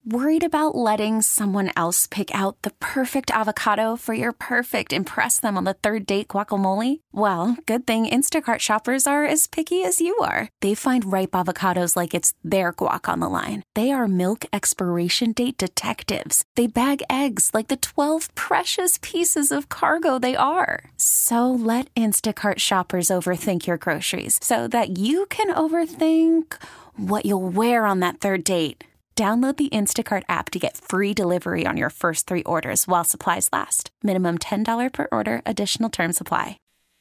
Worried about letting someone else pick out the perfect avocado for your perfect impress them on the third date guacamole? Well, good thing Instacart shoppers are as picky as you are. They find ripe avocados like it's their guac on the line. They are milk expiration date detectives. They bag eggs like the 12 precious pieces of cargo they are. So let Instacart shoppers overthink your groceries so that you can overthink what you'll wear on that third date. Download the Instacart app to get free delivery on your first 3 orders while supplies last. Minimum $10 per order. Additional terms apply.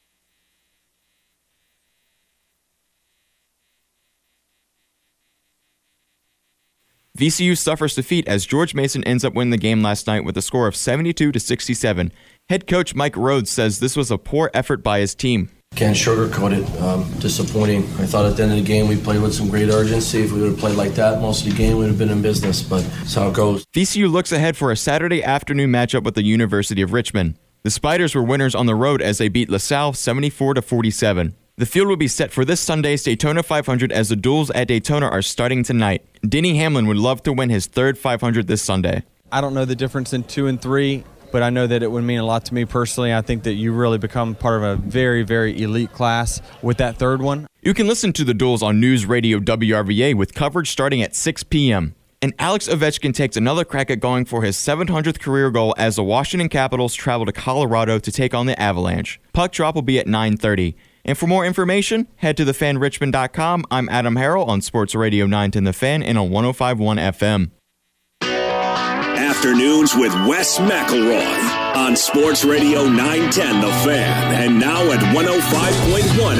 VCU suffers defeat as George Mason ends up winning the game last night with a score of 72-67. Head coach Mike Rhodes says this was a poor effort by his team. Can't sugarcoat it. Disappointing. I thought at the end of the game we played with some great urgency. If we would have played like that most of the game, we would have been in business, but that's how it goes. VCU looks ahead for a Saturday afternoon matchup with the University of Richmond. The Spiders were winners on the road as they beat LaSalle 74-47. The field will be set for this Sunday's Daytona 500 as the duels at Daytona are starting tonight. Denny Hamlin would love to win his third 500 this Sunday. I don't know the difference in 2 and 3. But I know that it would mean a lot to me personally. I think that you really become part of a very, very elite class with that third one. You can listen to the duels on News Radio WRVA with coverage starting at 6 p.m. And Alex Ovechkin takes another crack at going for his 700th career goal as the Washington Capitals travel to Colorado to take on the Avalanche. Puck drop will be at 9:30. And for more information, head to thefanrichmond.com. I'm Adam Harrell on Sports Radio 910 The Fan and on 105.1 FM. Afternoons with Wes McElroy on Sports Radio 910 The Fan and now at 105.1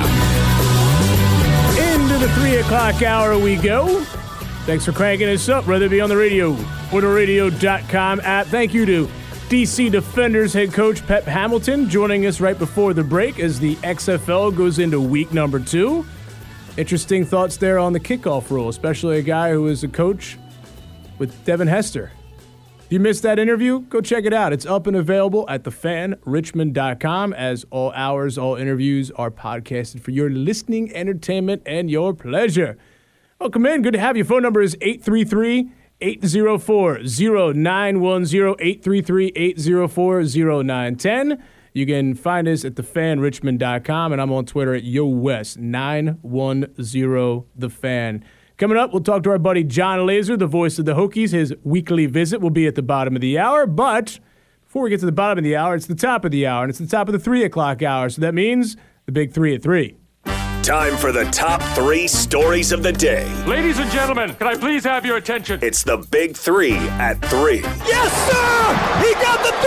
FM. Into the 3 o'clock hour we go. Thanks for cranking us up, whether it be on the radio or the radio.com app. Thank you to DC Defenders head coach Pep Hamilton joining us right before the break as the XFL goes into week number 2. Interesting thoughts there on the kickoff rule, especially a guy who is a coach with Devin Hester. If you missed that interview, go check it out. It's up and available at thefanrichmond.com as all hours, all interviews are podcasted for your listening entertainment and your pleasure. Welcome in. Good to have you. Phone number is 833-804-0910, 833-804-0910. You can find us at thefanrichmond.com, and I'm on Twitter at YoWest910TheFan. Coming up, we'll talk to our buddy John Laser, the voice of the Hokies. His weekly visit will be at the bottom of the hour. But before we get to the bottom of the hour, it's the top of the hour, and it's the top of the 3 o'clock hour. So that means the big 3 at 3. Time for the top 3 stories of the day. Ladies and gentlemen, can I please have your attention? It's the big 3 at 3. Yes, sir! He got the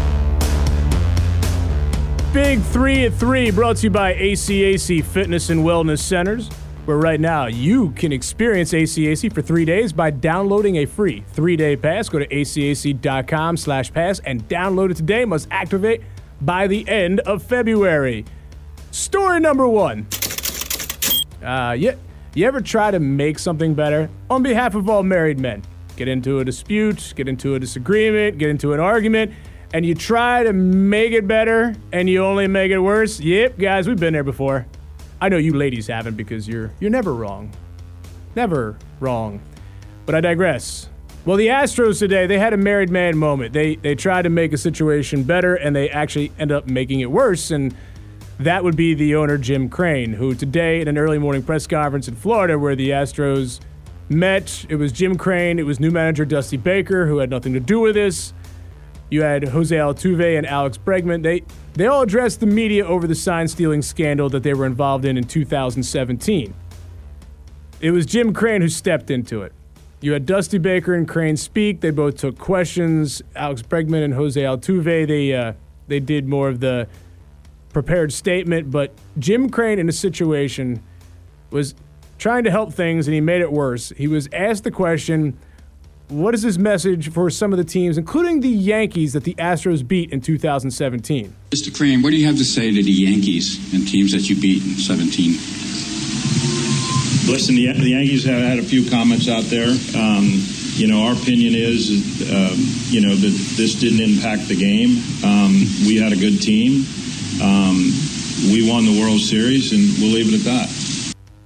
3! Big 3 at 3 brought to you by ACAC Fitness and Wellness Centers, where right now you can experience ACAC for 3 days by downloading a free 3-day pass. Go to acac.com/pass and download it today. Must activate by the end of February. Story number 1. You ever try to make something better on behalf of all married men? Get into a dispute, get into a disagreement, get into an argument, and you try to make it better and you only make it worse? Yep, guys, we've been there before. I know you ladies haven't because you're never wrong. Never wrong. But I digress. Well, the Astros today, they had a married man moment. They tried to make a situation better, and they actually end up making it worse, and that would be the owner, Jim Crane, who today in an early morning press conference in Florida where the Astros met, it was Jim Crane, it was new manager Dusty Baker, who had nothing to do with this. You had Jose Altuve and Alex Bregman. They all addressed the media over the sign-stealing scandal that they were involved in 2017. It was Jim Crane who stepped into it. You had Dusty Baker and Crane speak. They both took questions. Alex Bregman and Jose Altuve, they did more of the prepared statement. But Jim Crane in a situation was trying to help things, and he made it worse. He was asked the question, what is his message for some of the teams, including the Yankees that the Astros beat in 2017? Mr. Crane, what do you have to say to the Yankees and teams that you beat in 17? Listen, the Yankees have had a few comments out there. Our opinion is, that this didn't impact the game. We had a good team. We won the World Series, and we'll leave it at that.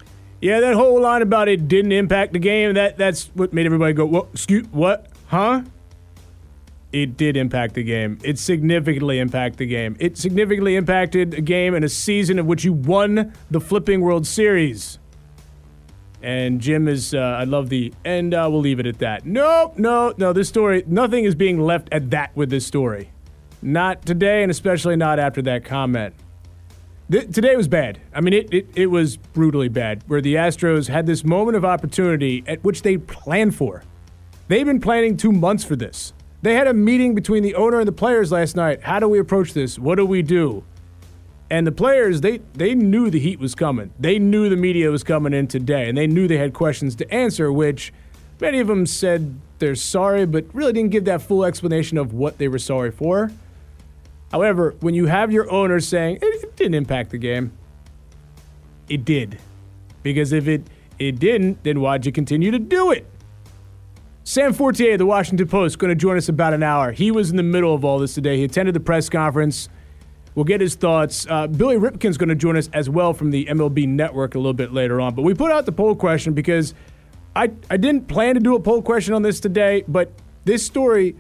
Yeah, that whole line about it didn't impact the game, that's what made everybody go, what? Huh? It did impact the game. It significantly impacted the game. It significantly impacted a game in a season in which you won the flipping World Series. And Jim is, I love the, and we'll leave it at that. No, this story, nothing is being left at that with this story. Not today, and especially not after that comment. Today was bad. I mean, it was brutally bad, where the Astros had this moment of opportunity at which they planned for. They've been planning 2 months for this. They had a meeting between the owner and the players last night. How do we approach this? What do we do? And the players, they knew the heat was coming. They knew the media was coming in today, and they knew they had questions to answer, which many of them said they're sorry, but really didn't give that full explanation of what they were sorry for. However, when you have your owner saying, it didn't impact the game, it did. Because if it didn't, then why'd you continue to do it? Sam Fortier of the Washington Post going to join us about an hour. He was in the middle of all this today. He attended the press conference. We'll get his thoughts. Billy Ripken's going to join us as well from the MLB Network a little bit later on. But we put out the poll question because I didn't plan to do a poll question on this today, but this story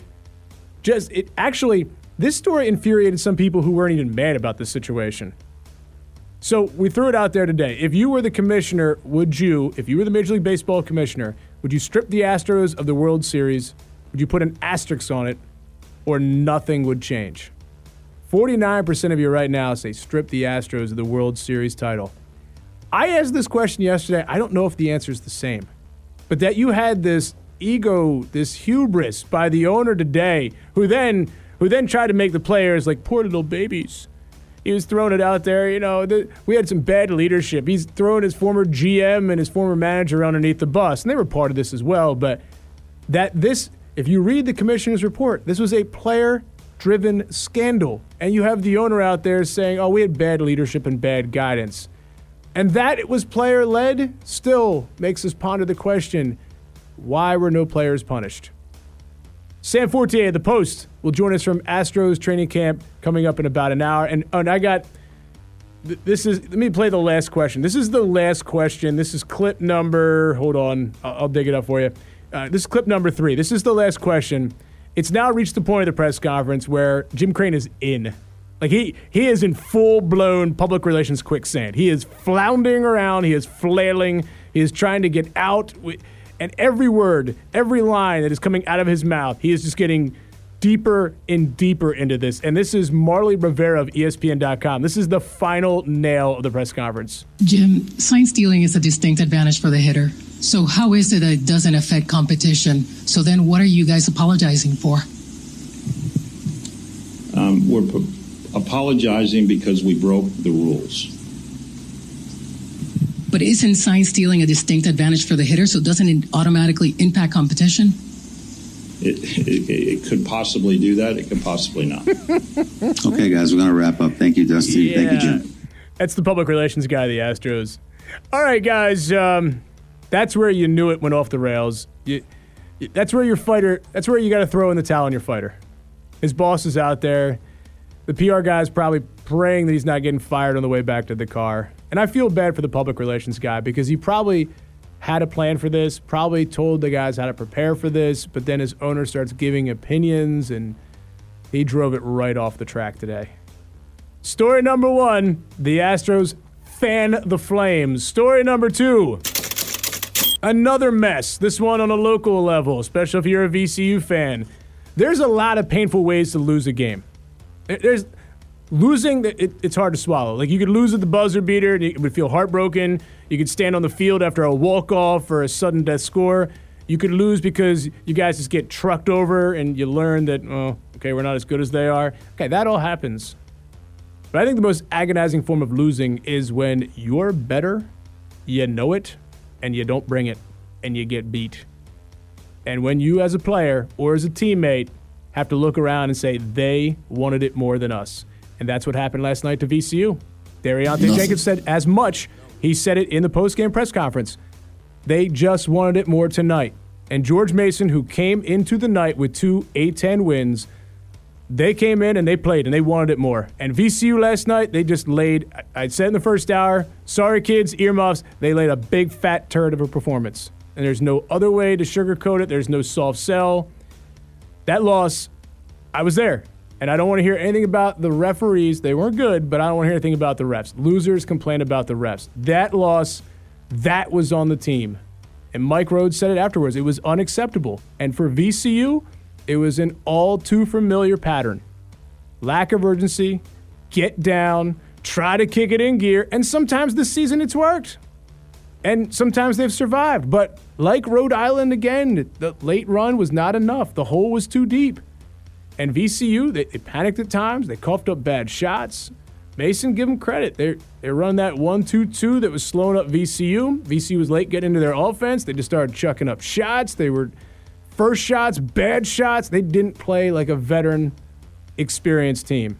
this story infuriated some people who weren't even mad about this situation. So we threw it out there today. If you were the commissioner, if you were the Major League Baseball commissioner, would you strip the Astros of the World Series? Would you put an asterisk on it? Or nothing would change? 49% of you right now say strip the Astros of the World Series title. I asked this question yesterday. I don't know if the answer is the same. But that you had this ego, this hubris by the owner today, who then tried to make the players like poor little babies. He was throwing it out there, we had some bad leadership. He's throwing his former GM and his former manager underneath the bus, and they were part of this as well. But if you read the commissioner's report, this was a player-driven scandal. And you have the owner out there saying, we had bad leadership and bad guidance. And that it was player-led still makes us ponder the question, why were no players punished? Sam Fortier of the Post will join us from Astros training camp coming up in about an hour. And I got, let me play the last question. This is the last question. This is clip number, hold on, I'll dig it up for you. This is clip number 3. This is the last question. It's now reached the point of the press conference where Jim Crane is in. Like he is in full-blown public relations quicksand. He is floundering around. He is flailing. He is trying to get out. And every word, every line that is coming out of his mouth, he is just getting deeper and deeper into this. And this is Marley Rivera of ESPN.com. This is the final nail of the press conference. Jim, sign stealing is a distinct advantage for the hitter. So how is it that it doesn't affect competition? So then what are you guys apologizing for? We're apologizing because we broke the rules. But isn't sign stealing a distinct advantage for the hitter, so doesn't it automatically impact competition? It could possibly do that. It could possibly not. Okay, guys, we're going to wrap up. Thank you, Dusty. Yeah. Thank you, Jim. That's the public relations guy of the Astros. All right, guys, that's where you knew it went off the rails. That's where you got to throw in the towel on your fighter. His boss is out there. The PR guy's probably praying that he's not getting fired on the way back to the car. And I feel bad for the public relations guy because he probably had a plan for this, probably told the guys how to prepare for this, but then his owner starts giving opinions, and he drove it right off the track today. Story number 1, the Astros fan the Flames. Story number 2, another mess, this one on a local level, especially if you're a VCU fan. There's a lot of painful ways to lose a game. There's losing, it's hard to swallow. Like, you could lose at the buzzer beater, and you would feel heartbroken. You could stand on the field after a walk-off or a sudden death score. You could lose because you guys just get trucked over, and you learn that, okay, we're not as good as they are. Okay, that all happens. But I think the most agonizing form of losing is when you're better, you know it, and you don't bring it, and you get beat. And when you as a player or as a teammate have to look around and say they wanted it more than us. And that's what happened last night to VCU. De'Riante Jenkins said as much. He said it in the post-game press conference. They just wanted it more tonight. And George Mason, who came into the night with 2 A-10 wins, They came in and they played and they wanted it more. And VCU last night, they just laid, I said in the first hour, sorry kids, earmuffs, they laid a big fat turd of a performance. And there's no other way to sugarcoat it. There's no soft sell. That loss, I was there. And I don't want to hear anything about the referees. They weren't good, but I don't want to hear anything about the refs. Losers complain about the refs. That loss, that was on the team. And Mike Rhodes said it afterwards. It was unacceptable. And for VCU, it was an all too familiar pattern. Lack of urgency, get down, try to kick it in gear, and sometimes this season it's worked. And sometimes they've survived. But like Rhode Island again, the late run was not enough. The hole was too deep. And VCU, they panicked at times. They coughed up bad shots. Mason, give them credit. They run that 1-2-2 that was slowing up VCU. VCU was late getting into their offense. They just started chucking up shots. They were first shots, bad shots. They didn't play like a veteran, experienced team.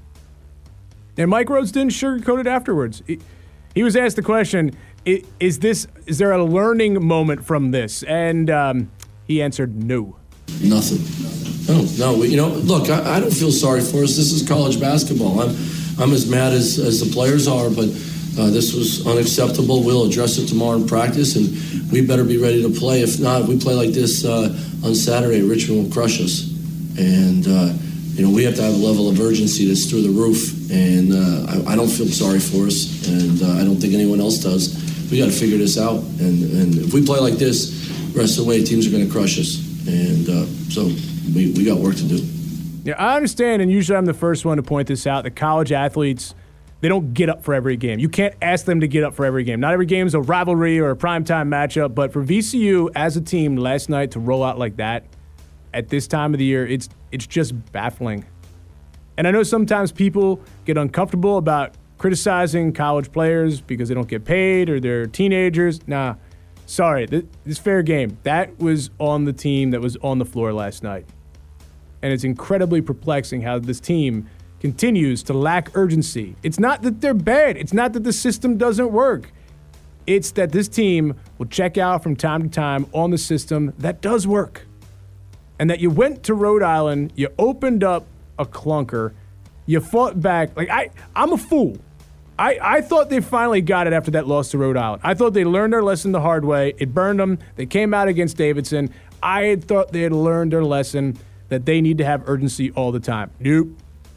And Mike Rhodes didn't sugarcoat it afterwards. He was asked the question, is there a learning moment from this? And he answered no. Nothing. No. Look, I don't feel sorry for us. This is college basketball. I'm as mad as the players are, but this was unacceptable. We'll address it tomorrow in practice, and we better be ready to play. If not, if we play like this on Saturday, Richmond will crush us. And, we have to have a level of urgency that's through the roof. And I don't feel sorry for us, and I don't think anyone else does. We got to figure this out. And if we play like this, the rest of the way, teams are going to crush us. And so we got work to do. Yeah, I understand, and usually I'm the first one to point this out, that college athletes, they don't get up for every game. You can't ask them to get up for every game. Not every game is a rivalry or a primetime matchup, but for VCU as a team last night to roll out like that at this time of the year, it's just baffling. And I know sometimes people get uncomfortable about criticizing college players because they don't get paid or they're teenagers. Nah, sorry, this fair game. That was on the team that was on the floor last night. And it's incredibly perplexing how this team continues to lack urgency. It's not that they're bad. It's not that the system doesn't work. It's that this team will check out from time to time on the system that does work. And that you went to Rhode Island, you opened up a clunker, you fought back. Like, I'm a fool. I thought they finally got it after that loss to Rhode Island. I thought they learned their lesson the hard way. It burned them. They came out against Davidson. I had thought they had learned their lesson that they need to have urgency all the time. Nope.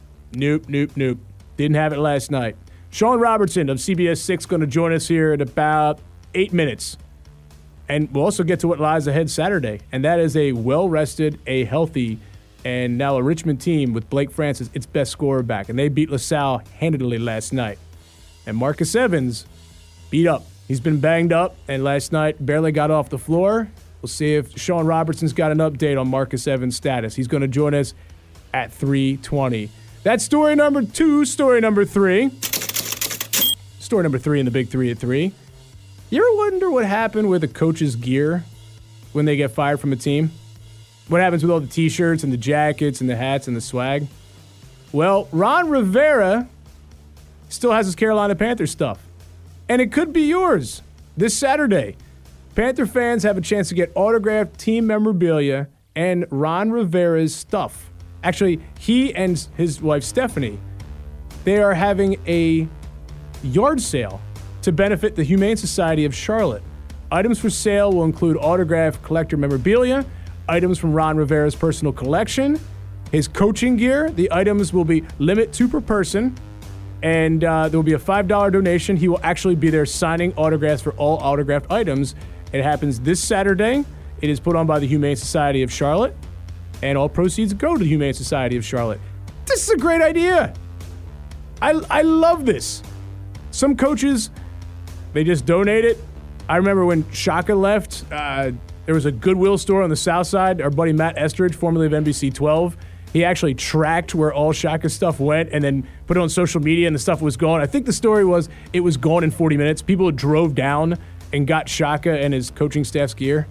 Didn't have it last night. Sean Robertson of CBS 6 going to join us here in about 8 minutes. And we'll also get to what lies ahead Saturday. And that is a well-rested, a healthy, and now a Richmond team with Blake Francis, its best scorer, back. And they beat LaSalle handedly last night. And Marcus Evans beat up. He's been banged up, and last night barely got off the floor. We'll see if Sean Robertson's got an update on Marcus Evans' status. He's going to join us at 3:20. That's story number 2. Story number 3. Story number 3 in the Big 3 at 3. You ever wonder what happened with a coach's gear when they get fired from a team? What happens with all the T-shirts and the jackets and the hats and the swag? Well, Ron Rivera still has his Carolina Panthers stuff. And it could be yours this Saturday. Panther fans have a chance to get autographed team memorabilia and Ron Rivera's stuff. Actually, he and his wife Stephanie, they are having a yard sale to benefit the Humane Society of Charlotte. Items for sale will include autographed collector memorabilia, items from Ron Rivera's personal collection, his coaching gear. The items will be limit 2 per person, and there will be a $5 donation. He will actually be there signing autographs for all autographed items. It happens this Saturday. It is put on by the Humane Society of Charlotte, and all proceeds go to the Humane Society of Charlotte. This is a great idea. I love this. Some coaches, they just donate it. I remember when Shaka left, there was a Goodwill store on the south side. Our buddy Matt Estridge, formerly of NBC 12, he actually tracked where all Shaka's stuff went and then put it on social media, and the stuff was gone. I think the story was it was gone in 40 minutes. People drove down and got Shaka and his coaching staff's gear.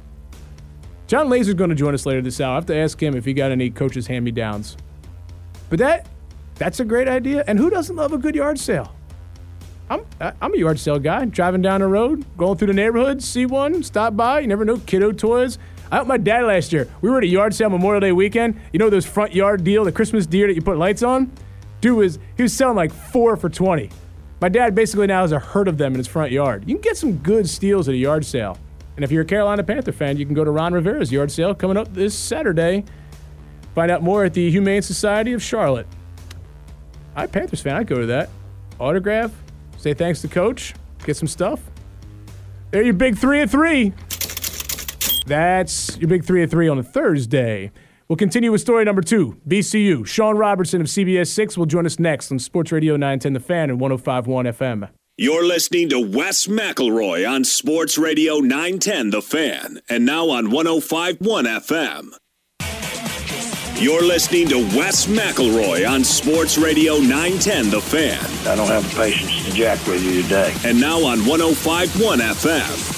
John Lazer's going to join us later this hour. I have to ask him if he got any coaches' hand-me-downs. But that's a great idea. And who doesn't love a good yard sale? I'm a yard sale guy. Driving down the road, going through the neighborhood, see one, stop by. You never know, kiddo toys. I helped my dad last year. We were at a yard sale Memorial Day weekend. You know those front yard deal, the Christmas deer that you put lights on? He was selling like 4 for $20. My dad basically now has a herd of them in his front yard. You can get some good steals at a yard sale. And if you're a Carolina Panther fan, you can go to Ron Rivera's yard sale coming up this Saturday. Find out more at the Humane Society of Charlotte. I'm a Panthers fan. I'd go to that. Autograph, say thanks to Coach, get some stuff. There, your big 3 of 3. That's your big 3 of 3 on a Thursday. We'll continue with story number 2. VCU. Sean Robertson of CBS 6 will join us next on Sports Radio 910 The Fan and 105.1 FM. You're listening to Wes McElroy on Sports Radio 910 The Fan and now on 105.1 FM. You're listening to Wes McElroy on Sports Radio 910 The Fan. I don't have the patience to jack with you today. And now on 105.1 FM.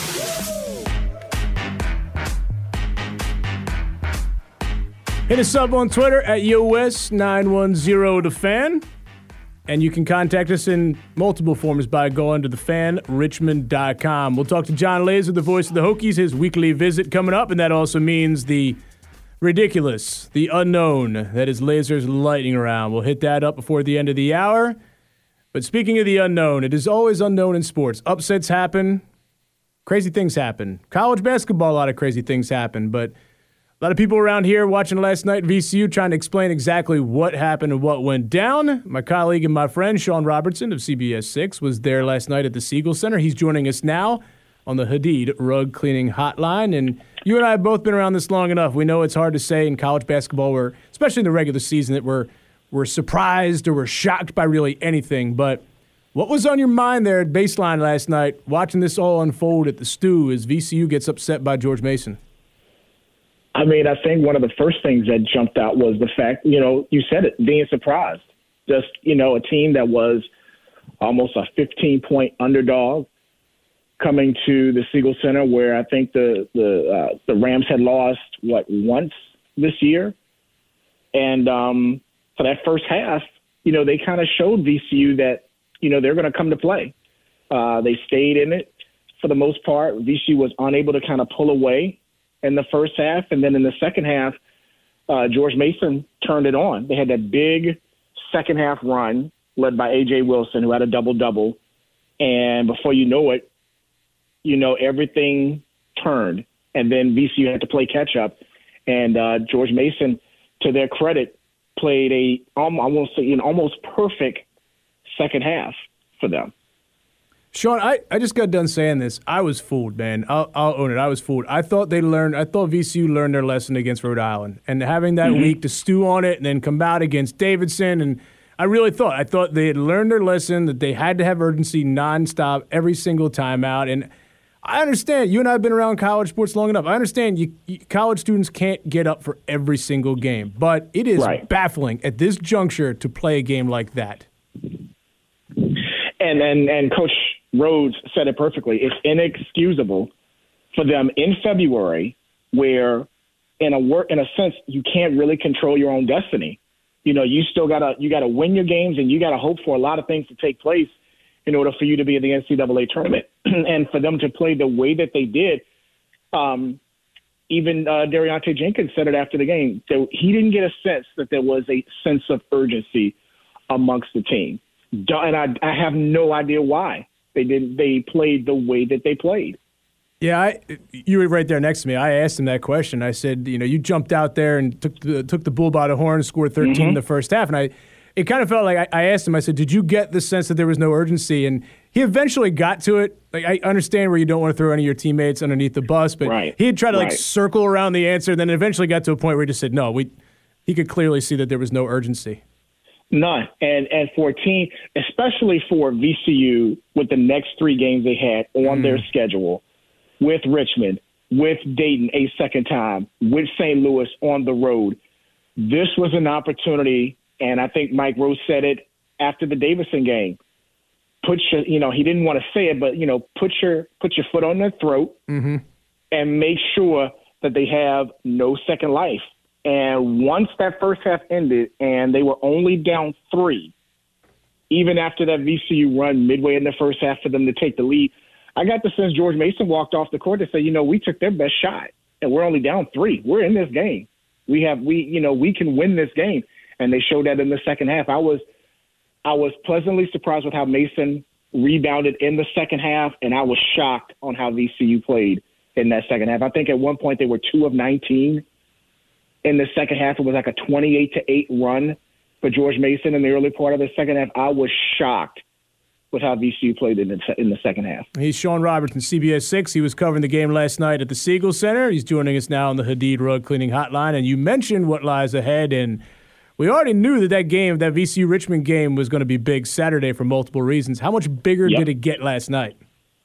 Hit us up on Twitter at YoWes910TheFan. And you can contact us in multiple forms by going to thefanrichmond.com. We'll talk to John Laser, the voice of the Hokies, his weekly visit coming up, and that also means the ridiculous, the unknown, that is Laser's lightning round. We'll hit that up before the end of the hour. But speaking of the unknown, it is always unknown in sports. Upsets happen. Crazy things happen. College basketball, a lot of crazy things happen, but a lot of people around here watching last night VCU trying to explain exactly what happened and what went down. My colleague and my friend Sean Robertson of CBS 6 was there last night at the Siegel Center. He's joining us now on the Hadid Rug Cleaning Hotline. And you and I have both been around this long enough. We know it's hard to say in college basketball, especially in the regular season, that we're surprised or we're shocked by really anything. But what was on your mind there at baseline last night watching this all unfold at the Stew as VCU gets upset by George Mason? I mean, I think one of the first things that jumped out was the fact, you said it, being surprised. Just, a team that was almost a 15-point underdog coming to the Siegel Center, where I think the Rams had lost, once this year. And for that first half, they kind of showed VCU that, they're going to come to play. They stayed in it for the most part. VCU was unable to kind of pull away in the first half, and then in the second half, George Mason turned it on. They had that big second half run led by A.J. Wilson, who had a double-double, and before you know it, everything turned, and then VCU had to play catch-up, and George Mason, to their credit, played an almost perfect second half for them. Sean, I just got done saying this. I was fooled, man. I'll own it. I was fooled. I thought VCU learned their lesson against Rhode Island. And having that week to stew on it and then come out against Davidson, and I thought they had learned their lesson, that they had to have urgency nonstop every single timeout. And I understand. You and I have been around college sports long enough. I understand college students can't get up for every single game. But it is baffling at this juncture to play a game like that. And Coach Rhodes said it perfectly. It's inexcusable for them in February, where in a sense you can't really control your own destiny. You still gotta win your games, and you gotta hope for a lot of things to take place in order for you to be in the NCAA tournament. And for them to play the way that they did, even De'Riante Jenkins said it after the game. He didn't get a sense that there was a sense of urgency amongst the team. And I have no idea why they played the way that they played. Yeah, you were right there next to me. I asked him that question. I said, you jumped out there and took the bull by the horn, scored 13 in the first half. And it kind of felt like I asked him, I said, did you get the sense that there was no urgency? And he eventually got to it. Like, I understand where you don't want to throw any of your teammates underneath the bus, but he had tried to circle around the answer, and then eventually got to a point where he just said, no, he could clearly see that there was no urgency. None. And for a team, especially for VCU, with the next 3 games they had on their schedule, with Richmond, with Dayton a second time, with St. Louis on the road, this was an opportunity, and I think Mike Rose said it after the Davidson game. He didn't want to say it, but, put your foot on their throat and make sure that they have no second life. And once that first half ended and they were only down 3, even after that VCU run midway in the first half for them to take the lead, I got the sense George Mason walked off the court and said, we took their best shot. and we're only down 3. We're in this game. We can win this game. And they showed that in the second half. I was pleasantly surprised with how Mason rebounded in the second half, and I was shocked on how VCU played in that second half. I think at one point they were 2 of 19 in the second half. It was like a 28-8 run for George Mason in the early part of the second half. I was shocked with how VCU played in the second half. He's Sean Robertson, CBS 6. He was covering the game last night at the Siegel Center. He's joining us now on the Hadid Rug Cleaning Hotline. And you mentioned what lies ahead, and we already knew that game, that VCU-Richmond game, was going to be big Saturday for multiple reasons. How much bigger did it get last night?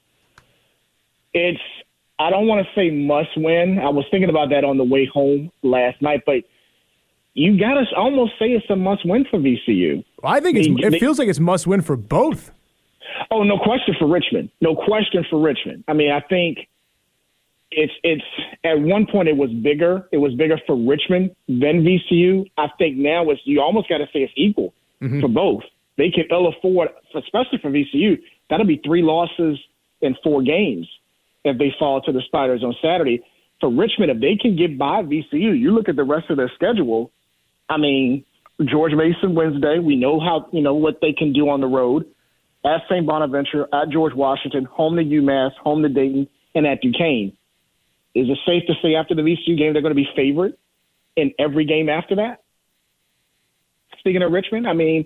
I don't want to say must win. I was thinking about that on the way home last night, but you got to almost say it's a must win for VCU. I think it feels like it's must win for both. Oh, no question for Richmond. No question for Richmond. I mean, I think it's at one point it was bigger. It was bigger for Richmond than VCU. I think now you almost got to say it's equal for both. They can ill afford, especially for VCU, that'll be 3 losses in 4 games if they fall to the Spiders on Saturday. For Richmond, if they can get by VCU, you look at the rest of their schedule. I mean, George Mason Wednesday. We know what they can do on the road. At St. Bonaventure, at George Washington, home to UMass, home to Dayton, and at Duquesne. Is it safe to say after the VCU game they're going to be favored in every game after that? Speaking of Richmond, I mean,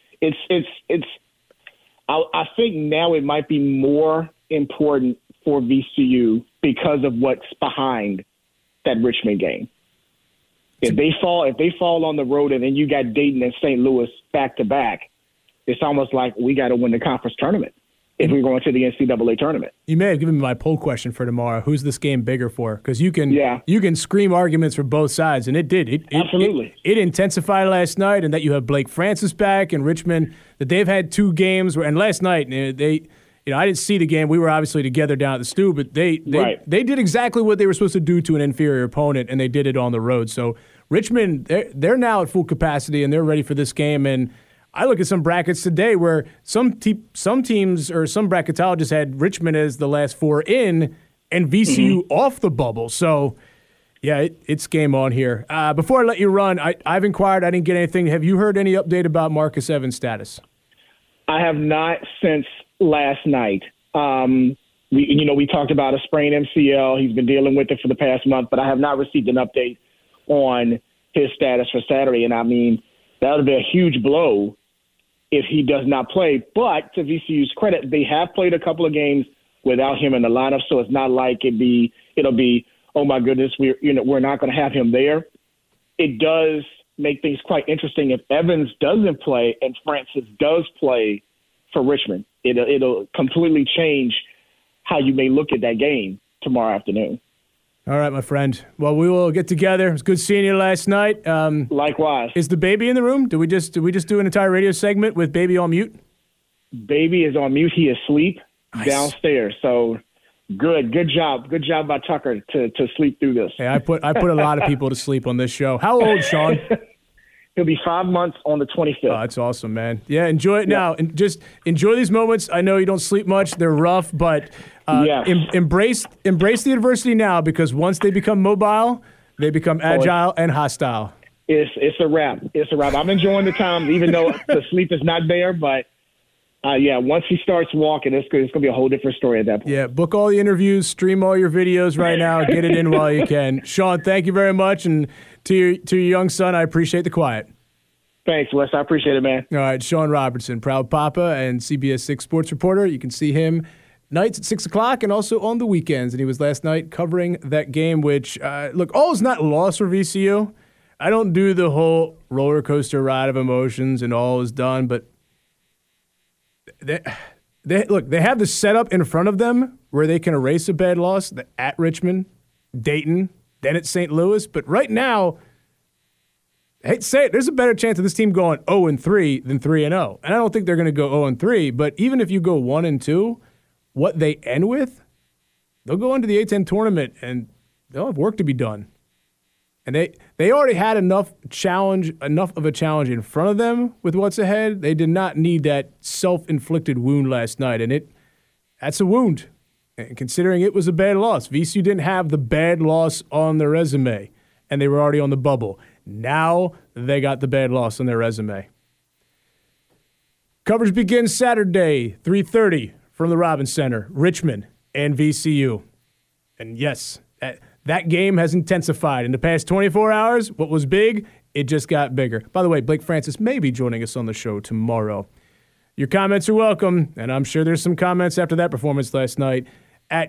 I think now it might be more important for VCU because of what's behind that Richmond game. If they fall on the road and then you got Dayton and St. Louis back to back, it's almost like we got to win the conference tournament if we're going to the NCAA tournament. You may have given me my poll question for tomorrow. Who's this game bigger for? Because you can scream arguments for both sides, and it did. Absolutely. It intensified last night, and that you have Blake Francis back and Richmond, that they've had 2 games and last night I didn't see the game. We were obviously together down at the Stew, but they did exactly what they were supposed to do to an inferior opponent, and they did it on the road. So Richmond, they're now at full capacity, and they're ready for this game. And I look at some brackets today where some teams or some bracketologists had Richmond as the last 4 in and VCU off the bubble. So, yeah, it's game on here. Before I let you run, I've inquired. I didn't get anything. Have you heard any update about Marcus Evans' status? I have not since last night. We talked about a sprained MCL. He's been dealing with it for the past month, but I have not received an update on his status for Saturday. And, I mean, that would be a huge blow if he does not play. But to VCU's credit, they have played a couple of games without him in the lineup, so it's not like it'll be oh my goodness, we're not going to have him there. It does make things quite interesting if Evans doesn't play and Francis does play for Richmond. It'll completely change how you may look at that game tomorrow afternoon. All right, my friend. Well, we will get together. It was good seeing you last night. Likewise. Is the baby in the room? Did we just do an entire radio segment with baby on mute? Baby is on mute. He is asleep downstairs. So good job by Tucker to sleep through this. Hey, I put a lot of people to sleep on this show. How old, Sean? He'll be 5 months on the 25th. Oh, that's awesome, man. Yeah, enjoy it now. And just enjoy these moments. I know you don't sleep much. They're rough, but embrace the adversity now, because once they become mobile, they become agile and hostile. It's a wrap. It's a wrap. I'm enjoying the time, even though the sleep is not there, but once he starts walking, it's going to be a whole different story at that point. Yeah, book all the interviews, stream all your videos right now, get it in while you can. Sean, thank you very much, and to your young son, I appreciate the quiet. Thanks, Wes. I appreciate it, man. All right, Sean Robertson, proud papa and CBS 6 sports reporter. You can see him nights at 6 o'clock and also on the weekends. And he was last night covering that game, which, look, all is not lost for VCU. I don't do the whole roller coaster ride of emotions and all is done, but they have the setup in front of them where they can erase a bad loss at Richmond, Dayton, then at St. Louis. But right now, I hate to say it, there's a better chance of this team going 0-3 than 3-0. And I don't think they're going to go 0-3, but even if you go 1-2, what they end with, they'll go into the A-10 tournament and they'll have work to be done. And they already had enough of a challenge in front of them with what's ahead. They did not need that self-inflicted wound last night, and that's a wound. And considering it was a bad loss, VCU didn't have the bad loss on their resume, and they were already on the bubble. Now they got the bad loss on their resume. Coverage begins Saturday, 3:30 from the Robins Center, Richmond and VCU. And yes, that game has intensified. In the past 24 hours, what was big, it just got bigger. By the way, Blake Francis may be joining us on the show tomorrow. Your comments are welcome, and I'm sure there's some comments after that performance last night at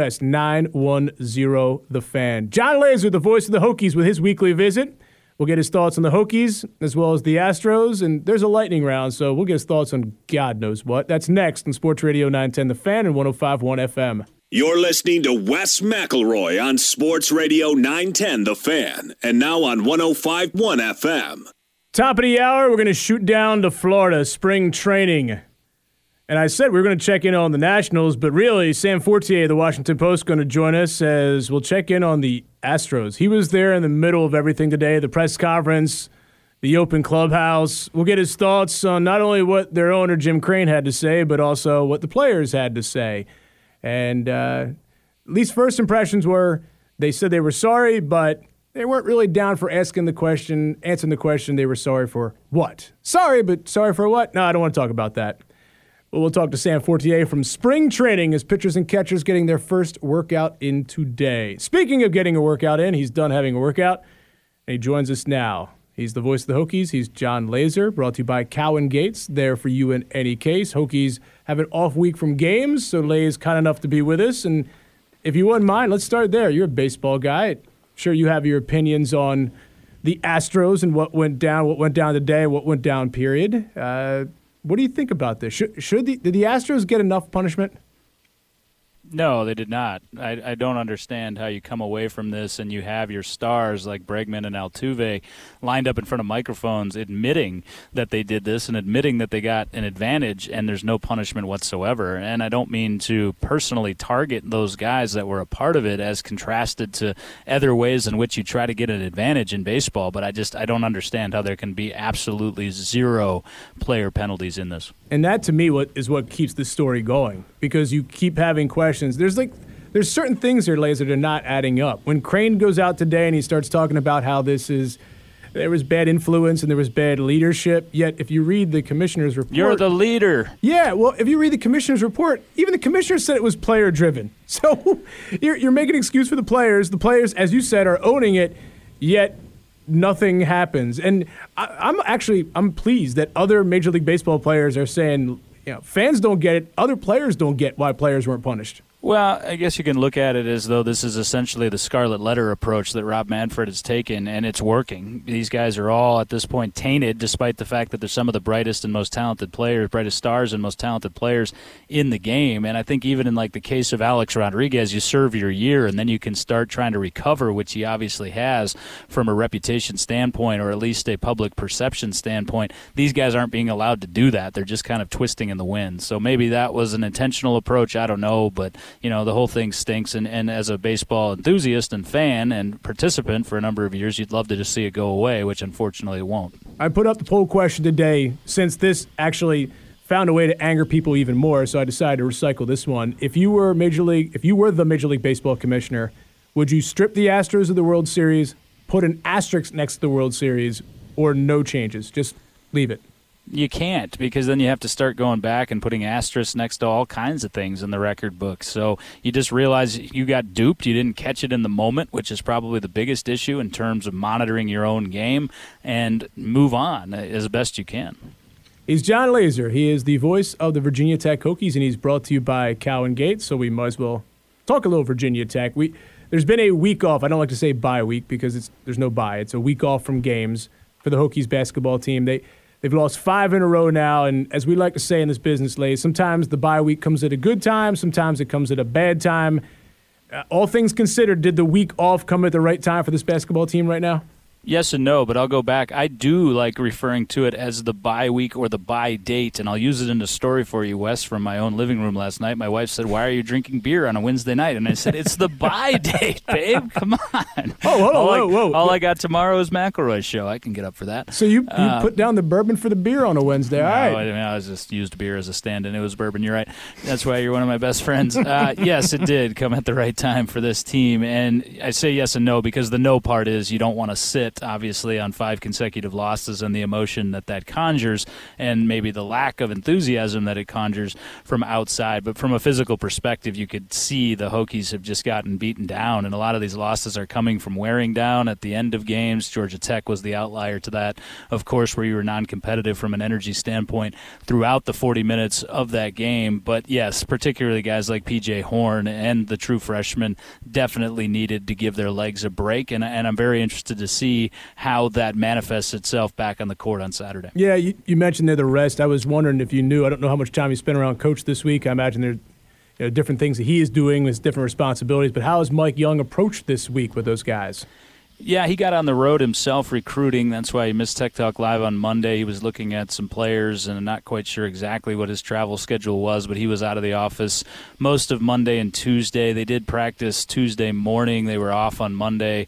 YoWest910 The Fan. John Laser, the voice of the Hokies, with his weekly visit. We'll get his thoughts on the Hokies as well as the Astros, and there's a lightning round, so we'll get his thoughts on God knows what. That's next on Sports Radio 910 The Fan and 105.1 FM. You're listening to Wes McElroy on Sports Radio 910 The Fan, and now on 105.1 FM. Top of the hour, we're going to shoot down to Florida, spring training. And I said we were going to check in on the Nationals, but really, Sam Fortier of the Washington Post is going to join us as we'll check in on the Astros. He was there in the middle of everything today, the press conference, the open clubhouse. We'll get his thoughts on not only what their owner, Jim Crane, had to say, but also what the players had to say. And at least first impressions were they said they were sorry, but they weren't really down for answering the question they were sorry for what? Sorry, but sorry for what? No, I don't want to talk about that. We'll talk to Sam Fortier from spring training as pitchers and catchers getting their first workout in today. Speaking of getting a workout in, he's done having a workout, and he joins us now. He's the voice of the Hokies. He's John Laser, brought to you by Cowan Gates, there for you in any case. Hokies have an off week from games, so Lay's kind enough to be with us. And if you wouldn't mind, let's start there. You're a baseball guy. I'm sure you have your opinions on the Astros and what went down today, what went down, period. What do you think about this? Did the Astros get enough punishment? No, they did not. I don't understand how you come away from this and you have your stars like Bregman and Altuve lined up in front of microphones admitting that they did this and admitting that they got an advantage and there's no punishment whatsoever. And I don't mean to personally target those guys that were a part of it as contrasted to other ways in which you try to get an advantage in baseball, but I don't understand how there can be absolutely zero player penalties in this. And that, to me, is what keeps this story going, because you keep having questions. There's certain things here, Laser, that are not adding up. When Crane goes out today and he starts talking about how there was bad influence and there was bad leadership, yet if you read the commissioner's report... You're the leader. Yeah, well, if you read the commissioner's report, even the commissioner said it was player-driven. So you're making an excuse for the players. The players, as you said, are owning it, yet nothing happens. And I'm pleased that other Major League Baseball players are saying, fans don't get it, other players don't get why players weren't punished. Well, I guess you can look at it as though this is essentially the scarlet letter approach that Rob Manfred has taken, and it's working. These guys are all, at this point, tainted, despite the fact that they're some of the brightest and most talented players, brightest stars and most talented players in the game. And I think even in the case of Alex Rodriguez, you serve your year, and then you can start trying to recover, which he obviously has from a reputation standpoint, or at least a public perception standpoint. These guys aren't being allowed to do that. They're just kind of twisting in the wind. So maybe that was an intentional approach. I don't know, but the whole thing stinks, and as a baseball enthusiast and fan and participant for a number of years, you'd love to just see it go away, which unfortunately it won't. I put up the poll question today since this actually found a way to anger people even more, so I decided to recycle this one. If you were the Major League Baseball commissioner, would you strip the Astros of the World Series, put an asterisk next to the World Series, or no changes? Just leave it. You can't, because then you have to start going back and putting asterisks next to all kinds of things in the record book. So you just realize you got duped. You didn't catch it in the moment, which is probably the biggest issue in terms of monitoring your own game, and move on as best you can. He's John Laser. He is the voice of the Virginia Tech Hokies, and he's brought to you by Cowan Gates, so we might as well talk a little Virginia Tech. There's been a week off. I don't like to say bye week because there's no bye. It's a week off from games for the Hokies basketball team. They've lost 5 in a row now, and as we like to say in this business, Lays, sometimes the bye week comes at a good time, sometimes it comes at a bad time. All things considered, did the week off come at the right time for this basketball team right now? Yes and no, but I'll go back. I do like referring to it as the bye week or the bye date, and I'll use it in a story for you, Wes, from my own living room last night. My wife said, "Why are you drinking beer on a Wednesday night?" And I said, "It's the bye date, babe. Come on." Whoa. All I got tomorrow is McElroy's show. I can get up for that. So you put down the bourbon for the beer on a Wednesday. All right. I was just used beer as a stand-in. It was bourbon. You're right. That's why you're one of my best friends. Yes, it did come at the right time for this team. And I say yes and no because the no part is you don't want to sit, obviously, on 5 consecutive losses and the emotion that conjures and maybe the lack of enthusiasm that it conjures from outside. But from a physical perspective, you could see the Hokies have just gotten beaten down, and a lot of these losses are coming from wearing down at the end of games. Georgia Tech was the outlier to that, of course, where you were non-competitive from an energy standpoint throughout the 40 minutes of that game. But yes, particularly guys like P.J. Horn and the true freshmen definitely needed to give their legs a break, and I'm very interested to see how that manifests itself back on the court on Saturday. Yeah, you mentioned there the rest. I was wondering if you knew. I don't know how much time you spent around Coach this week. I imagine there are different things that he is doing with different responsibilities. But how has Mike Young approached this week with those guys? Yeah, he got on the road himself recruiting. That's why he missed Tech Talk Live on Monday. He was looking at some players, and I'm not quite sure exactly what his travel schedule was, but he was out of the office most of Monday and Tuesday. They did practice Tuesday morning. They were off on Monday.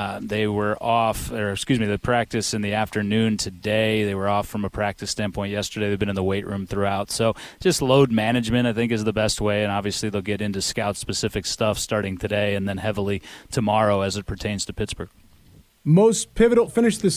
They practiced in the afternoon today. They were off from a practice standpoint yesterday. They've been in the weight room throughout. So just load management, I think, is the best way, and obviously they'll get into scout-specific stuff starting today and then heavily tomorrow as it pertains to Pittsburgh. Most pivotal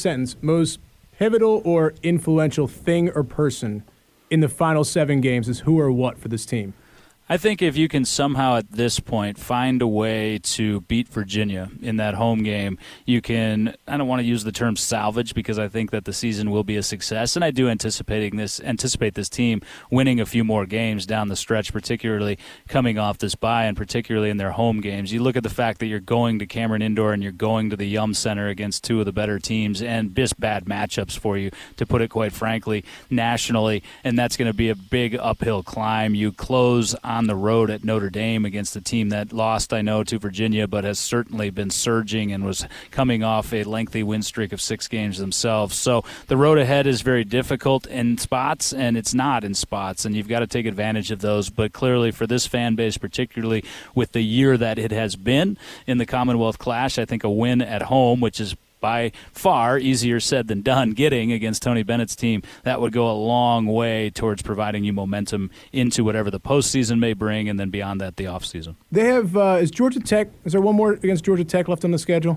or influential thing or person in the final 7 games is who or what for this team? I think if you can somehow at this point find a way to beat Virginia in that home game, you can, I don't want to use the term salvage because I think that the season will be a success, and I do anticipate this team winning a few more games down the stretch, particularly coming off this bye and particularly in their home games. You look at the fact that you're going to Cameron Indoor and you're going to the Yum Center against 2 of the better teams and just bad matchups for you, to put it quite frankly, nationally, and that's going to be a big uphill climb. You close on the road at Notre Dame against a team that lost, I know, to Virginia, but has certainly been surging and was coming off a lengthy win streak of 6 games themselves. So the road ahead is very difficult in spots, and it's not in spots, and you've got to take advantage of those. But clearly for this fan base, particularly with the year that it has been in the Commonwealth Clash, I think a win at home, which is by far easier said than done, getting against Tony Bennett's team, that would go a long way towards providing you momentum into whatever the postseason may bring, and then beyond that, the offseason. They have, is there one more against Georgia Tech left on the schedule?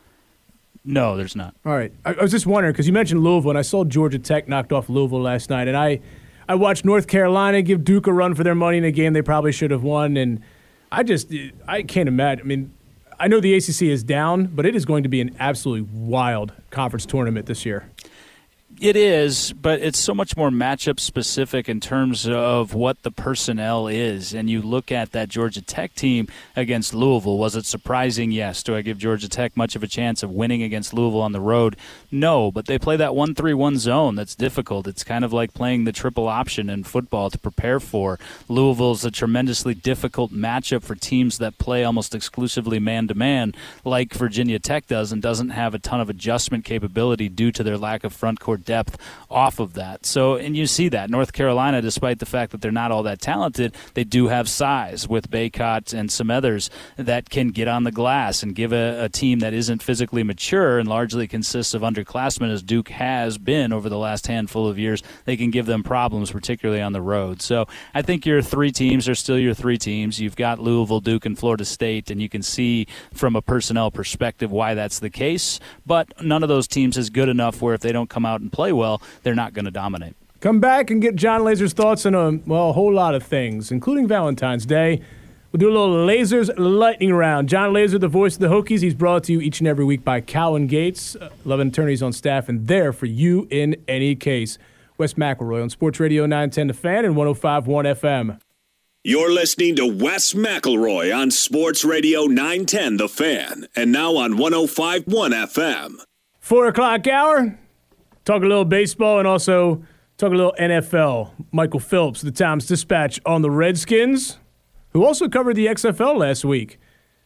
No, there's not. All right. I was just wondering, because you mentioned Louisville, and I saw Georgia Tech knocked off Louisville last night, and I watched North Carolina give Duke a run for their money in a game they probably should have won, and I can't imagine. I mean, I know the ACC is down, but it is going to be an absolutely wild conference tournament this year. It is, but it's so much more matchup specific in terms of what the personnel is. And you look at that Georgia Tech team against Louisville. Was it surprising? Yes. Do I give Georgia Tech much of a chance of winning against Louisville on the road? No, but they play that 1-3-1 zone that's difficult. It's kind of like playing the triple option in football to prepare for. Louisville's a tremendously difficult matchup for teams that play almost exclusively man-to-man like Virginia Tech does, and doesn't have a ton of adjustment capability due to their lack of front court depth off of that. So, and you see that North Carolina, despite the fact that they're not all that talented, they do have size with Baycott and some others that can get on the glass and give a team that isn't physically mature and largely consists of underclassmen, as Duke has been over the last handful of years. They can give them problems, particularly on the road. So I think your 3 teams are still your 3 teams. You've got Louisville, Duke, and Florida State, and you can see from a personnel perspective why that's the case. But none of those teams is good enough where if they don't come out and play well, they're not going to dominate. Come back and get John Laser's thoughts on a whole lot of things, including Valentine's Day. We'll do a little Laser's lightning round. John Laser, the voice of the Hokies, he's brought to you each and every week by Cowan Gates, 11 attorneys on staff, and there for you in any case. Wes McElroy on Sports Radio 910 The Fan and 105.1 FM. You're listening to Wes McElroy on Sports Radio 910 The Fan, and now on 105.1 FM. 4 o'clock hour. Talk a little baseball and also talk a little NFL. Michael Phillips, the Times Dispatch, on the Redskins, who also covered the XFL last week.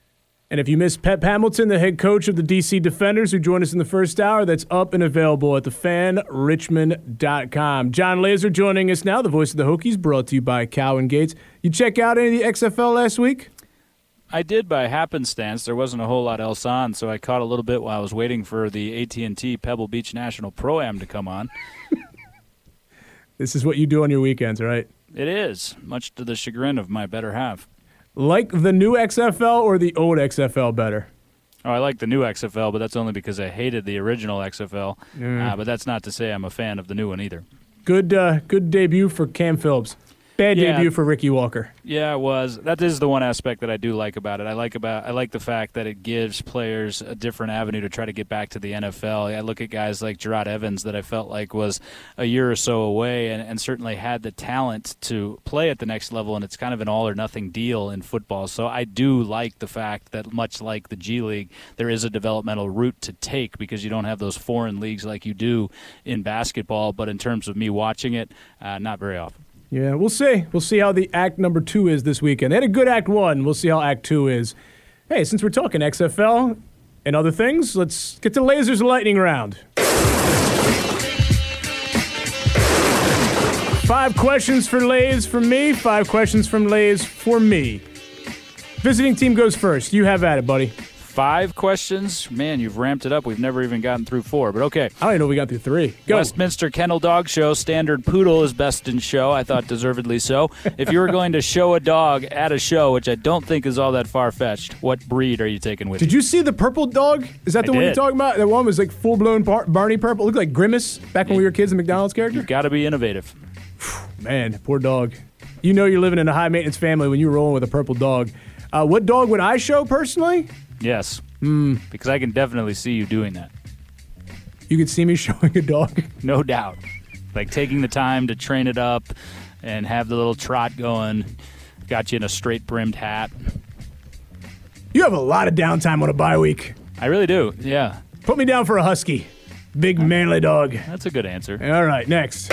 And if you missed Pep Hamilton, the head coach of the DC Defenders, who joined us in the first hour, that's up and available at thefanrichmond.com. John Laser joining us now, the voice of the Hokies, brought to you by Cowan Gates. You check out any of the XFL last week? I did by happenstance. There wasn't a whole lot else on, so I caught a little bit while I was waiting for the AT&T Pebble Beach National Pro-Am to come on. This is what you do on your weekends, right? It is, much to the chagrin of my better half. Like the new XFL or the old XFL better? Oh, I like the new XFL, but that's only because I hated the original XFL. But that's not to say I'm a fan of the new one either. Good debut for Cam Phillips. Bad debut for Ricky Walker. Yeah, it was. That is the one aspect that I do like about it. I like the fact that it gives players a different avenue to try to get back to the NFL. I look at guys like Gerard Evans that I felt like was a year or so away and certainly had the talent to play at the next level, and it's kind of an all-or-nothing deal in football. So I do like the fact that, much like the G League, there is a developmental route to take because you don't have those foreign leagues like you do in basketball. But in terms of me watching it, not very often. Yeah, we'll see. We'll see how the act number 2 is this weekend. They had a good act 1. We'll see how act 2 is. Hey, since we're talking XFL and other things, let's get to Laser's lightning round. 5 questions for Lays from me, 5 questions from Lays for me. Visiting team goes first. You have at it, buddy. 5 questions? Man, you've ramped it up. We've never even gotten through 4, but okay. I don't even know we got through 3. Go. Westminster Kennel Dog Show. Standard Poodle is best in show. I thought deservedly so. If you were going to show a dog at a show, which I don't think is all that far-fetched, what breed are you taking with you? Did you see the purple dog? Is that the one you're talking about? That one was like full-blown Barney purple. It looked like Grimace back when we were kids, the McDonald's character. You've got to be innovative. Man, poor dog. You know you're living in a high-maintenance family when you're rolling with a purple dog. What dog would I show personally? Yes. Because I can definitely see you doing that. You could see me showing a dog? No doubt. Like taking the time to train it up and have the little trot going. Got you in a straight-brimmed hat. You have a lot of downtime on a bye week. I really do, yeah. Put me down for a husky. Big, manly dog. That's a good answer. All right, next.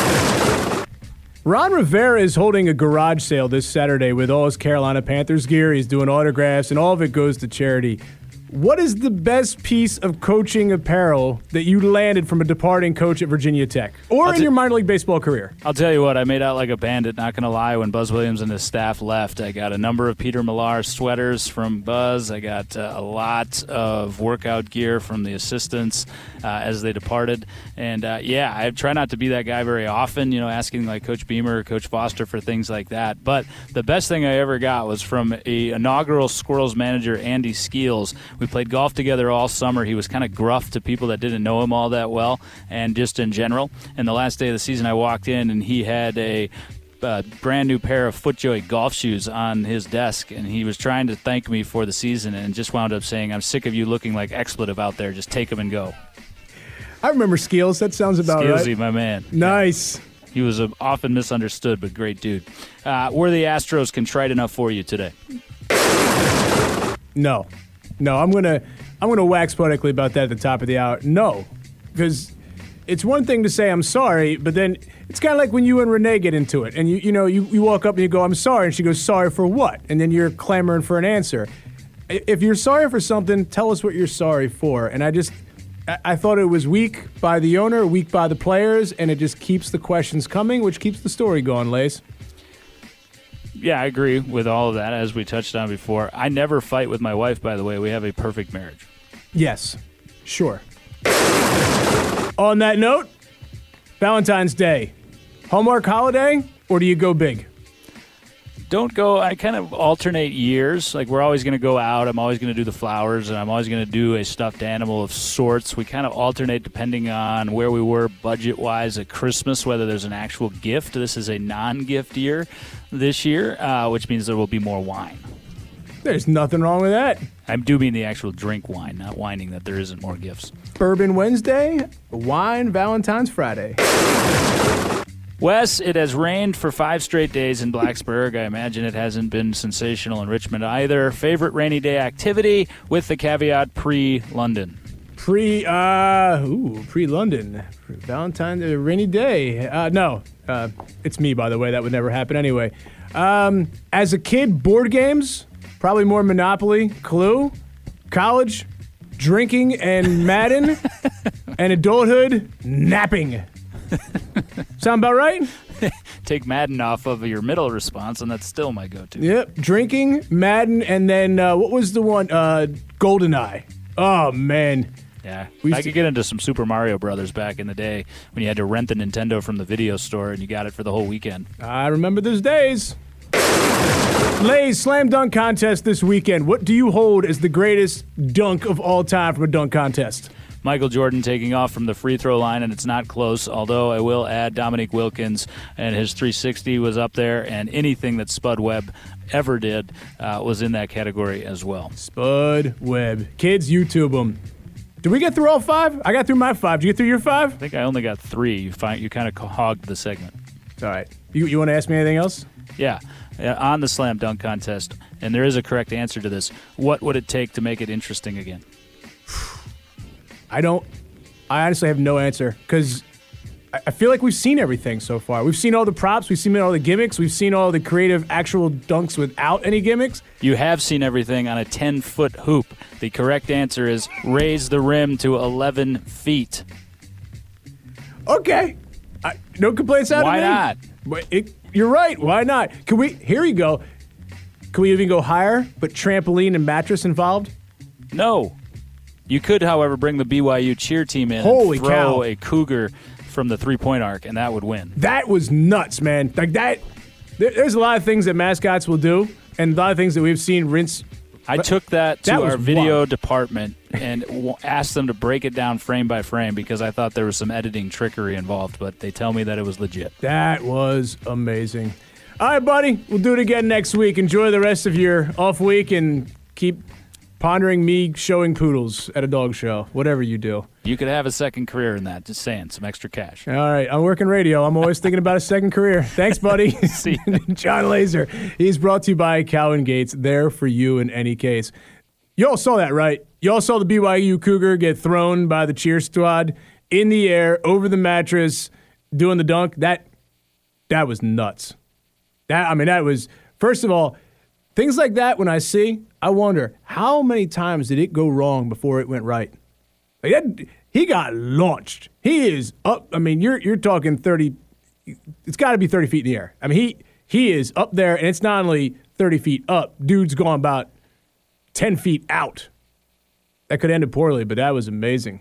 Ron Rivera is holding a garage sale this Saturday with all his Carolina Panthers gear. He's doing autographs, and all of it goes to charity. What is the best piece of coaching apparel that you landed from a departing coach at Virginia Tech or in your minor league baseball career? I'll tell you what, I made out like a bandit, not going to lie, when Buzz Williams and his staff left. I got a number of Peter Millar sweaters from Buzz. I got a lot of workout gear from the assistants as they departed. And, I try not to be that guy very often, asking like Coach Beamer or Coach Foster for things like that. But the best thing I ever got was from a inaugural Squirrels manager, Andy Skeels. We played golf together all summer. He was kind of gruff to people that didn't know him all that well and just in general. And the last day of the season, I walked in, and he had a brand new pair of FootJoy golf shoes on his desk, and he was trying to thank me for the season and just wound up saying, "I'm sick of you looking like expletive out there. Just take them and go." I remember Skeels. That sounds about right. Skeelsy, my man. Nice. He was often misunderstood, but great dude. Were the Astros contrite enough for you today? No, I'm gonna wax poetically about that at the top of the hour. No, because it's one thing to say I'm sorry, but then it's kind of like when you and Renee get into it, and you walk up and you go, "I'm sorry," and she goes, "Sorry for what?" And then you're clamoring for an answer. If you're sorry for something, tell us what you're sorry for. And I thought it was weak by the owner, weak by the players, and it just keeps the questions coming, which keeps the story going, Lace. Yeah, I agree with all of that, as we touched on before. I never fight with my wife, by the way. We have a perfect marriage. Yes, sure. On that note, Valentine's Day. Hallmark holiday, or do you go big? Don't go. I kind of alternate years. Like, we're always going to go out. I'm always going to do the flowers, and I'm always going to do a stuffed animal of sorts. We kind of alternate depending on where we were budget-wise at Christmas, whether there's an actual gift. This is a non-gift year this year, which means there will be more wine. There's nothing wrong with that. I do mean the actual drink wine, not whining that there isn't more gifts. Bourbon Wednesday, wine Valentine's Friday. Wes, it has rained for 5 straight days in Blacksburg. I imagine it hasn't been sensational in Richmond either. Favorite rainy day activity with the caveat pre-London? Pre-London. Valentine's, rainy day. No, it's me, by the way. That would never happen anyway. As a kid, board games, Probably more Monopoly, Clue, college, drinking and Madden, and adulthood, napping. Sound about right? Take Madden off of your middle response, and that's still my go-to. Yep, drinking, Madden, and then what was the one? GoldenEye. Oh, man. Yeah, I could get into some Super Mario Brothers back in the day when you had to rent the Nintendo from the video store and you got it for the whole weekend. I remember those days. Lay's Slam Dunk Contest this weekend. What do you hold as the greatest dunk of all time from a dunk contest? Michael Jordan taking off from the free throw line, and it's not close, although I will add Dominique Wilkins, and his 360 was up there, and anything that Spud Webb ever did was in that category as well. Spud Webb. Kids, YouTube them. Did we get through all 5? I got through my 5. Did you get through your 5? I think I only got 3. You kind of hogged the segment. All right. You want to ask me anything else? Yeah. On the Slam Dunk Contest, and there is a correct answer to this, what would it take to make it interesting again? I honestly have no answer because I feel like we've seen everything so far. We've seen all the props. We've seen all the gimmicks. We've seen all the creative actual dunks without any gimmicks. You have seen everything on a 10-foot hoop. The correct answer is raise the rim to 11 feet. Okay. No complaints out of me. Why not? You're right. Why not? Here you go. Can we even go higher, but trampoline and mattress involved? No. You could, however, bring the BYU cheer team in Holy and throw cow. a cougar from the three-point arc, and that would win. That was nuts, man. Like that. There's a lot of things that mascots will do, and a lot of things that we've seen rinse. I took that to our video wild. department and asked them to break it down frame by frame because I thought there was some editing trickery involved, but they tell me that it was legit. That was amazing. All right, buddy. We'll do it again next week. Enjoy the rest of your off week and keep pondering me showing poodles at a dog show, whatever you do. You could have a second career in that, just saying, some extra cash. All right, I'm working radio. I'm always thinking about a second career. Thanks, buddy. See ya. John Laser. He's brought to you by Cowan Gates, there for you in any case. You all saw that, right? You all saw the BYU Cougar get thrown by the cheer squad in the air, over the mattress, doing the dunk. That was nuts. That was, first of all, things like that when I see, I wonder, how many times did it go wrong before it went right? Like that, he got launched. He is up. I mean, you're talking 30. It's got to be 30 feet in the air. I mean, he is up there, and it's not only 30 feet up. Dude's gone about 10 feet out. That could end it poorly, but that was amazing.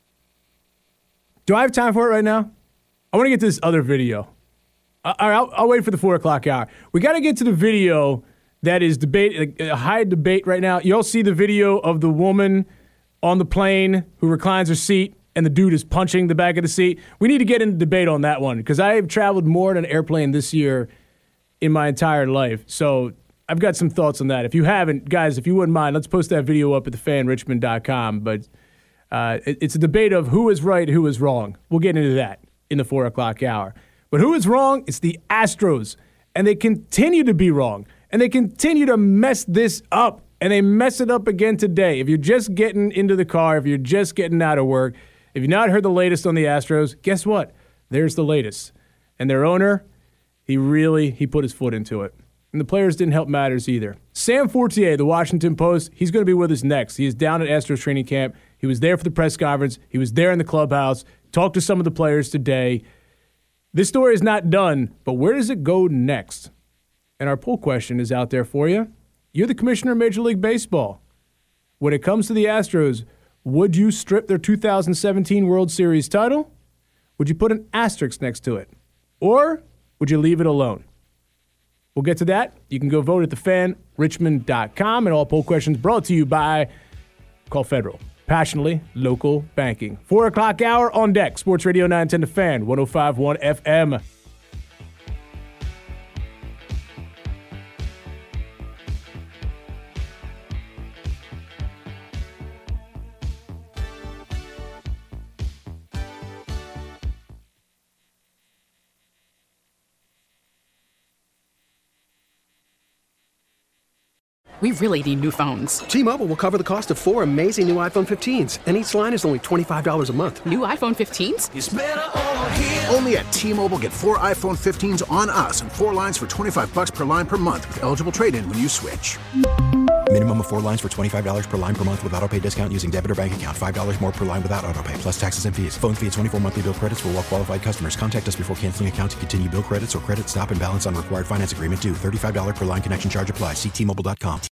Do I have time for it right now? I want to get to this other video. I'll wait for the 4 o'clock hour. We got to get to the video that is a high debate right now. You all see the video of the woman on the plane who reclines her seat and the dude is punching the back of the seat. We need to get into debate on that one because I have traveled more in an airplane this year in my entire life. So I've got some thoughts on that. If you haven't, guys, if you wouldn't mind, let's post that video up at thefanrichmond.com. But it's a debate of who is right, who is wrong. We'll get into that in the 4 o'clock hour. But who is wrong? It's the Astros. And they continue to be wrong. And they continue to mess this up. And they mess it up again today. If you're just getting into the car, if you're just getting out of work, if you've not heard the latest on the Astros, guess what? There's the latest. And their owner, he put his foot into it. And the players didn't help matters either. Sam Fortier, the Washington Post, he's going to be with us next. He is down at Astros training camp. He was there for the press conference. He was there in the clubhouse, talked to some of the players today. This story is not done, but where does it go next? And our poll question is out there for you. You're the commissioner of Major League Baseball. When it comes to the Astros, would you strip their 2017 World Series title? Would you put an asterisk next to it? Or would you leave it alone? We'll get to that. You can go vote at thefanrichmond.com. And all poll questions brought to you by Call Federal. Passionately local banking. 4 o'clock hour on deck. Sports Radio 910 The Fan, 105.1 FM. We really need new phones. T-Mobile will cover the cost of 4 amazing new iPhone 15s, and each line is only $25 a month. New iPhone 15s? It's better over here. Only at T-Mobile, get 4 iPhone 15s on us and 4 lines for $25 per line per month with eligible trade-in when you switch. Minimum of 4 lines for $25 per line per month with autopay discount using debit or bank account. $5 more per line without autopay, plus taxes and fees. Phone fee at 24 monthly bill credits for well qualified customers. Contact us before canceling account to continue bill credits or credit stop and balance on required finance agreement due. $35 per line connection charge applies. See T-Mobile.com.